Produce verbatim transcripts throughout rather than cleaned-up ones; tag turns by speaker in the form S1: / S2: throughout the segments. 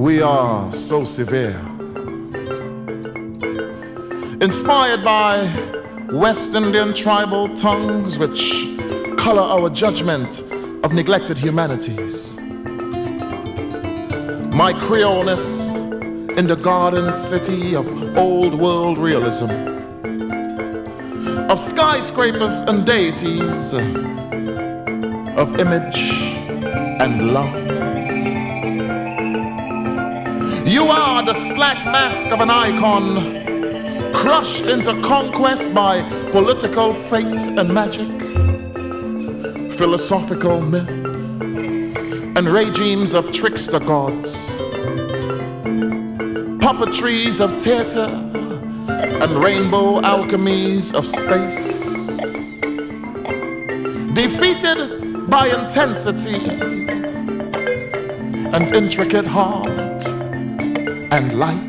S1: We are so severe. Inspired by West Indian tribal tongues which color our judgment of neglected humanities. My Creoleness in the garden city of old world realism, of skyscrapers and deities, of image and love. You are the slack mask of an icon, crushed into conquest by political fate and magic, philosophical myth, and regimes of trickster gods, puppetries of theater, and rainbow alchemies of space, defeated by intensity and intricate heart and light.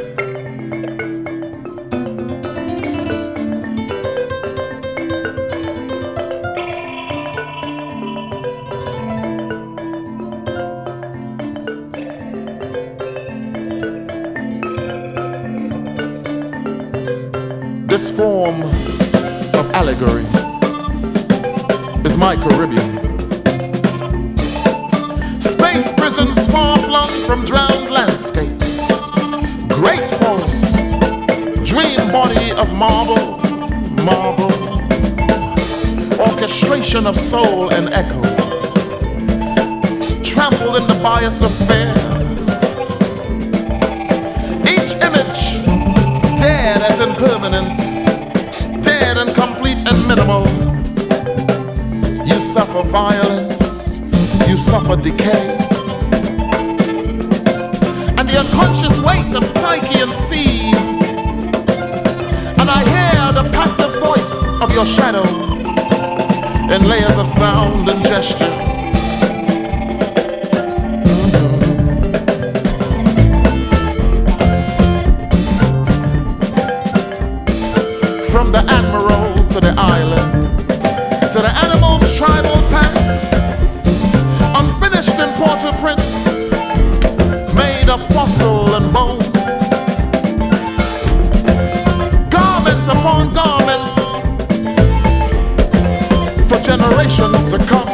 S1: This form of allegory is my Caribbean. Space prisons far flung from drowned landscapes, great forest, dream body of marble, marble, orchestration of soul and echo, trampled in the bias of fear. Each image dead as impermanent, dead and complete and minimal. You suffer violence, you suffer decay, and the unconscious weight of psyche and sea. And I hear the passive voice of your shadow in layers of sound and gesture. From the admiral to the island, to the animal's tribal past, unfinished in Port-au-Prince, made of fossil and bone, garment upon garment, for generations to come.